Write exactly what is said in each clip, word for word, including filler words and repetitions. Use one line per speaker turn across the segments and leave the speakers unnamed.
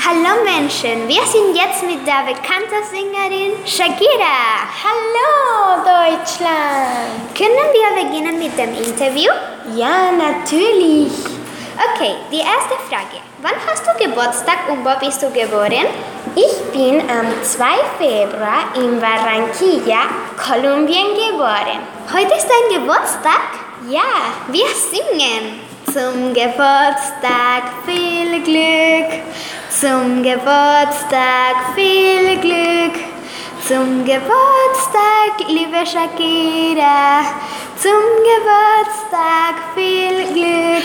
Hallo Menschen, wir sind jetzt mit der bekannten Sängerin Shakira.
Hallo Deutschland!
Können wir beginnen mit dem Interview?
Ja, natürlich.
Okay, die erste Frage. Wann hast du Geburtstag und wo bist du geboren?
Ich bin am zweiten Februar in Barranquilla, Kolumbien geboren.
Heute ist dein Geburtstag?
Ja,
wir singen. Zum Geburtstag viel Glück, zum Geburtstag viel Glück, zum Geburtstag, liebe Shakira, zum Geburtstag viel Glück.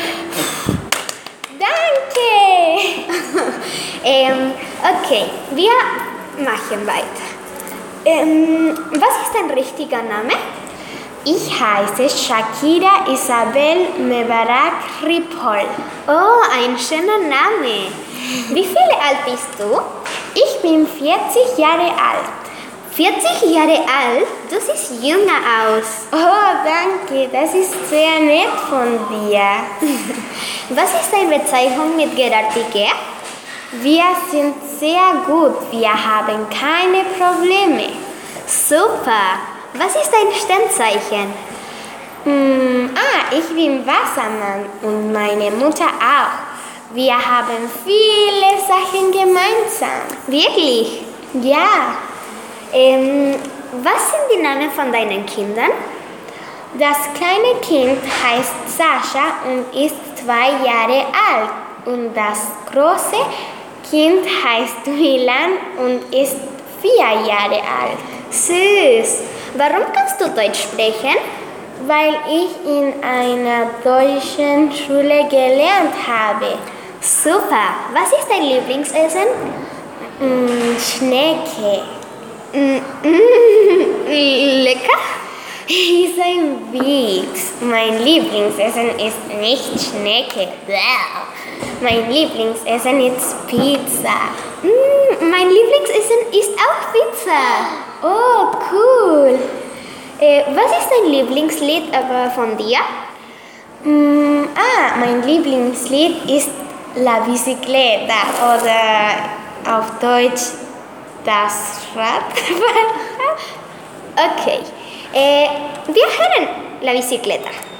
Danke!
ähm, okay, wir machen weiter. Ähm, was ist dein richtiger Name?
Ich heiße Shakira Isabel Mebarak Ripoll.
Oh, ein schöner Name. Wie viele alt bist du?
Ich bin vierzig Jahre alt.
vierzig Jahre alt? Du siehst jünger aus.
Oh, danke. Das ist sehr nett von dir.
Was ist deine Bezeichnung mit Gerard Piqué?
Wir sind sehr gut. Wir haben keine Probleme.
Super. Was ist dein Sternzeichen?
Hm, ah, ich bin Wassermann und meine Mutter auch. Wir haben viele Sachen gemeinsam.
Wirklich?
Ja.
Ähm, was sind die Namen von deinen Kindern?
Das kleine Kind heißt Sascha und ist zwei Jahre alt. Und das große Kind heißt Milan und ist vier Jahre alt.
Süß. Warum kannst du Deutsch sprechen?
Weil ich in einer deutschen Schule gelernt habe.
Super. Was ist dein Lieblingsessen?
Mm, Schnecke.
Mm, mm, lecker?
Ist ein Witz. Mein Lieblingsessen ist nicht Schnecke. Mein Lieblingsessen ist Pizza.
Mm, mein Lieblingsessen ist auch Pizza.
Oh, cool.
Äh, was ist dein Lieblingslied aber von dir?
Mm, ah, mein Lieblingslied ist La Bicicleta oder auf Deutsch das Rad.
Okay, äh, wir hören La Bicicleta.